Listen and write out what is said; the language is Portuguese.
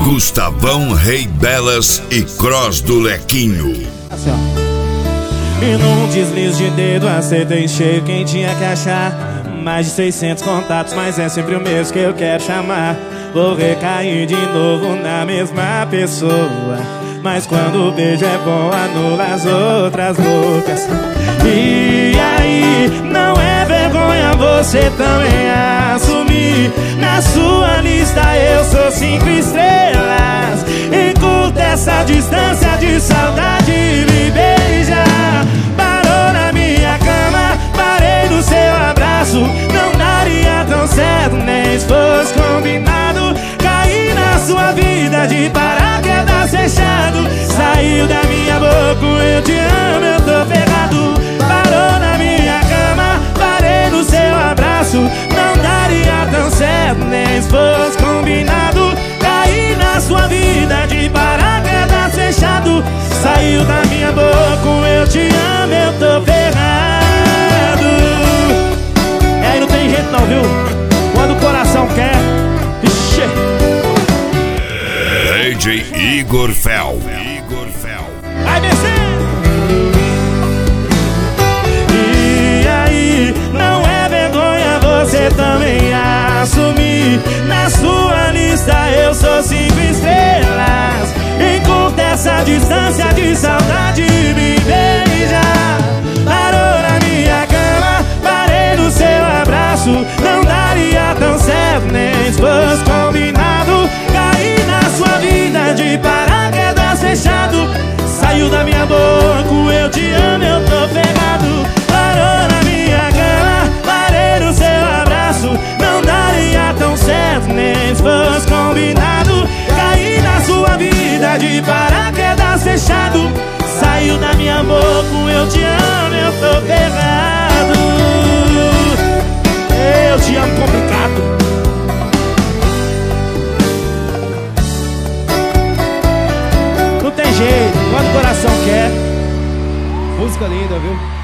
Gustavão, Rei Belas e Cross do Lequinho. Assim, ó. E num deslize de dedo acertei cheio quem tinha que achar. Mais de 600 contatos, mas é sempre o mesmo que eu quero chamar. Vou recair de novo na mesma pessoa, mas quando o beijo é bom anula as outras bocas. E aí, não é vergonha você também assumir? Na sua lista eu sou 5 estrelas. Encurta essa distância de saudade e me beija. Parou na minha cama, parei no seu abraço. Não daria tão certo nem se fosse combinado. Caí na sua vida de paraquedas fechado. Saiu da minha boca, eu te amo, eu tô ferrado. Parou na minha cama, parei no seu abraço. Não daria tão certo nem se fosse combinado. Caí na sua vida de paraquedas fechado. Saiu da minha boca, eu te amo, eu tô ferrado. E aí não tem jeito não, viu? Quando o coração quer, ixi. DJ Igor Fel. Vai descer! E aí, não é vergonha você também assumir? Na sua lista eu sou 5 estrelas. Encurta essa distância de saudade e me beija. Parou na minha cama, parei no seu abraço. Não daria tão certo nem se fosse combinado. Caí na sua vida de paraquedas fechado. Saiu da minha boca, eu te amo, eu tô ferrado. Parou na minha cama, parei no seu abraço. Não daria tão certo nem se fosse combinado. Caí na sua vida de paraquedas fechado. Saiu da minha boca, eu te amo, eu tô ferrado. Eu te amo complicado. Não tem jeito, quando o coração quer. Música linda, viu?